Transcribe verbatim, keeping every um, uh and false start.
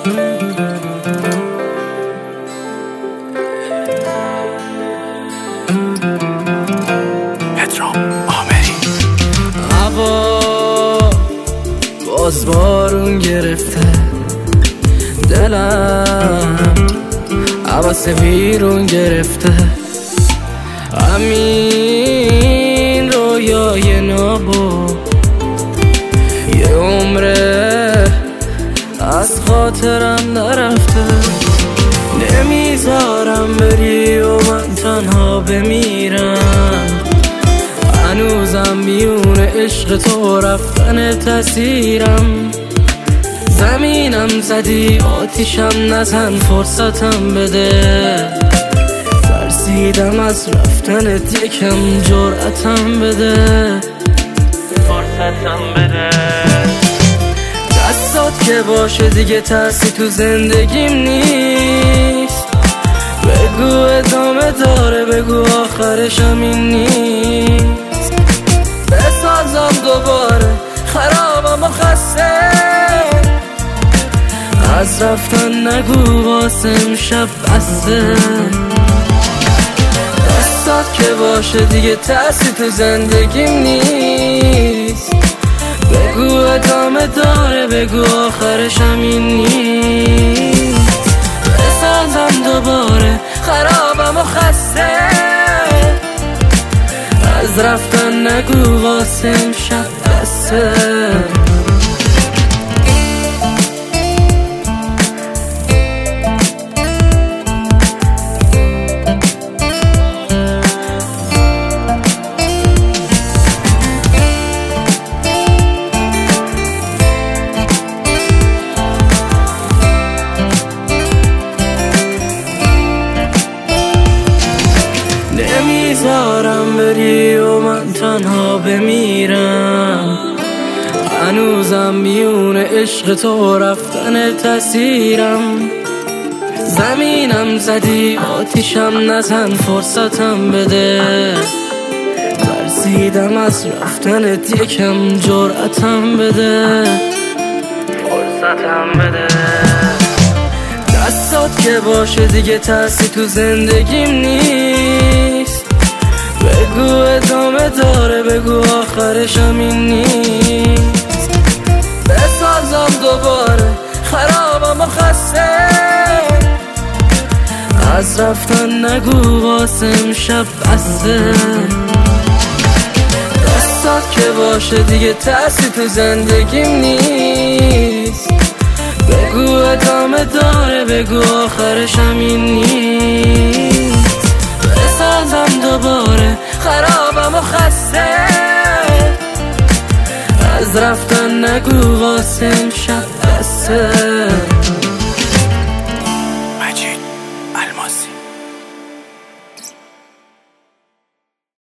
هوا باز بارون گرفته، دلم حواس بیرون گرفته. همین رویای نابو یه عمره از خاطرم نرفته. نمیذارم بری و من تنها بمیرم، هنوزم میون عشق تو رفتن تاثیرم. زمینم زدی آتیشم نزن، فرصتم بده. ترسیدم از رفتنت یکم جرأتم بده، فرصتم بده. دستات که باشه دیگه ترسی تو زندگیم نیست. بگو ادامه داره، بگو آخرش همین نیست. بسازم دوباره خرابم و خسته، از رفتن نگو واسه امشب بسته. دستات که باشه دیگه ترسی تو زندگیم نیست. بگو ادامه داره، بگو آخرش همین نیست. بسازم دوباره خرابم و خسته، از رفتن نگو واسه امشب بسته. نمیذارم بری و من تنها بمیرم، هنوزم میون عشق تو رفتن تاثیرم. زمینم زدی آتیشم نزن، فرصتم بده. ترسیدم از رفتنت یکم جرأتم بده، فرصتم بده. دستات که باشه دیگه ترسی تو زندگیم نیست. بگو ادامه داره، بگو آخرش همین نیست. بسازم دوباره خرابم و خسته، از رفتن نگو واسه امشب بسته. دستات که باشه دیگه ترسی تو زندگیم نیست. بگو ادامه داره، بگو آخرش همین نیست. بسازم دوباره خرابم و خسته، از رفتن نگو واسه امشب بسته.